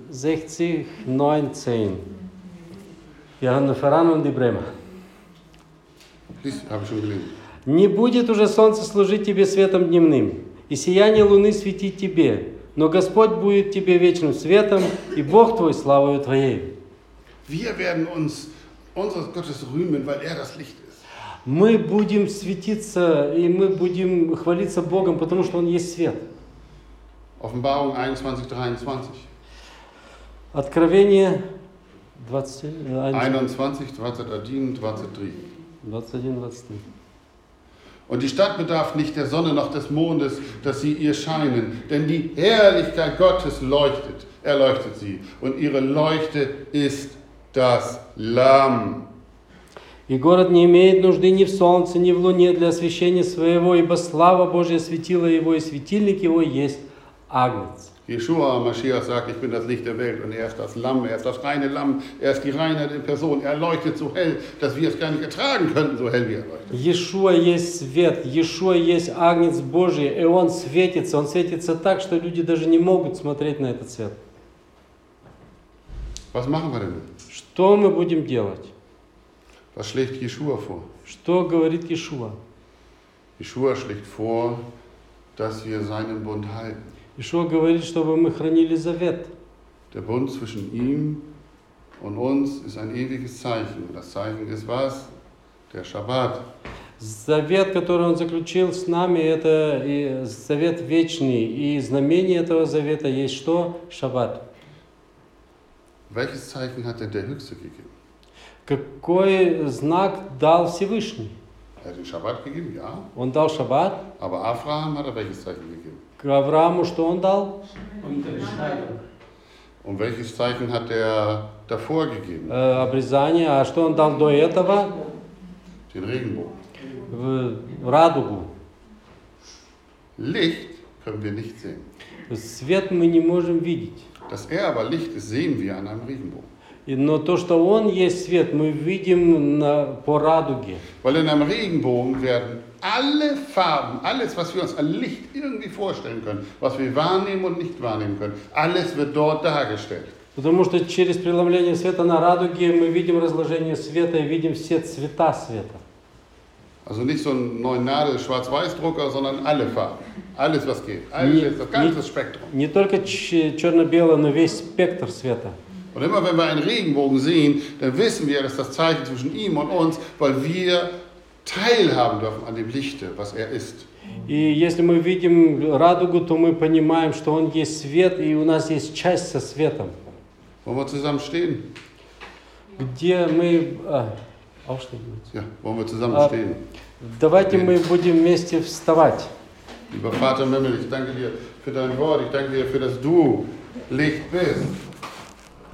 60:19. Я на Фарану и Брема. Dies habe ich schon gelesen. Не будет уже солнце служить тебе светом дневным, и сияние луны светить тебе, но Господь будет тебе вечным светом, и Бог твой славою твоей. Wir werden uns unseres Gottes rühmen, weil er das Licht ist. Мы будем светиться, и мы будем хвалиться Богом, потому что Он есть свет. Offenbarung 21:23. Откровение 21, 21, 21, 23. 21. Und die Stadt bedarf nicht der Sonne noch des Mondes, dass sie ihr scheinen, denn die Herrlichkeit Gottes leuchtet, erleuchtet sie. Und ihre Leuchte ist das Lamm. И город не имеет нужды ни в солнце, ни в луне для освещения своего, ибо слава Божья осветила его, и светильник его есть Агнец. Jeschua, Maschiach, sagt, ich bin das Licht der Welt und er ist das Lamm, er ist das reine Lamm, er ist die Reinheit in Person, er leuchtet so hell, dass wir es gar nicht ertragen könnten, so hell wie er leuchtet. Иешуа есть свет, Иешуа есть Агнец Божий, и Он светится так, что люди даже не могут смотреть на этот свет. Was machen wir denn? Что мы будем делать? Was schlägt Jeschua vor? Что говорит Иешуа? Jeschua schlägt vor, dass wir seinen Bund halten. Иешуа говорит, чтобы мы хранили завет. Der Bund zwischen ihm und uns ist ein ewiges Zeichen. Das Zeichen ist was? Der Schabbat. Завет, который Он заключил с нами, это и завет вечный. И знамение этого завета есть что? Шаббат. Welches Zeichen hat denn der Höchste gegeben? Какой знак дал Всевышний? Er hat den Schabbat gegeben, ja. Он дал шаббат. Aber Abraham hat er welches Zeichen gegeben? К Аврааму что он дал? Und welches Zeichen hat er davor gegeben? Обрезание. А что он дал до этого? Den Regenbogen. В радугу. Licht können wir nicht sehen. Свет мы не можем видеть. Dass er aber Licht ist, sehen wir an einem Regenbogen. Но то, что он есть свет, мы видим по радуге. Weil in einem Regenbogen werden alle Farben, alles, was wir uns an Licht irgendwie vorstellen können, was wir wahrnehmen und nicht wahrnehmen können, alles wird dort dargestellt. Потому что через преломление света на радуге мы видим разложение света и видим все цвета света. Also nicht so einen neuen Nadel-Schwarz-Weiß-Drucker, sondern alle Farben. Alles, was geht. Alles, das ganze Spektrum. Не только черно-белое, но весь спектр света. Und immer wenn wir einen Regenbogen sehen, dann wissen wir, dass das Zeichen zwischen ihm und uns, weil wir teilhaben dürfen an dem Lichte, was er ist. И если мы видим радугу, то мы понимаем, что он есть свет, и у нас есть часть со светом. Wollen wir zusammen stehen? Где мы... aufstehen. Ja, wollen wir zusammen stehen? Давайте мы будем вместе вставать. Lieber Vater im Himmel, ich danke dir für dein Wort, ich danke dir für, dass du Licht bist.